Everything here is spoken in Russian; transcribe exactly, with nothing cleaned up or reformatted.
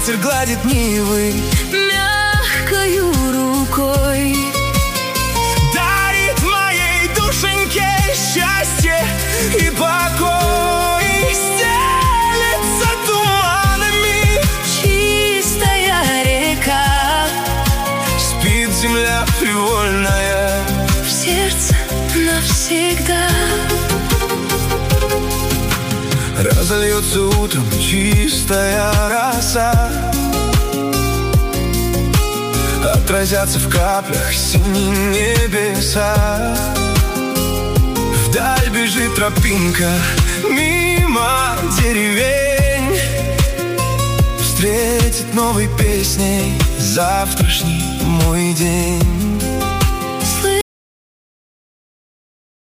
ветер гладит нивы мягкою рукой, дарит моей душеньке счастье и покой. Стелется туманами чистая река, спит земля привольная в сердце навсегда. Разольется утром чистая роса, отразятся в каплях синие небеса. Вдаль бежит тропинка мимо деревень, встретит новой песней завтрашний мой день.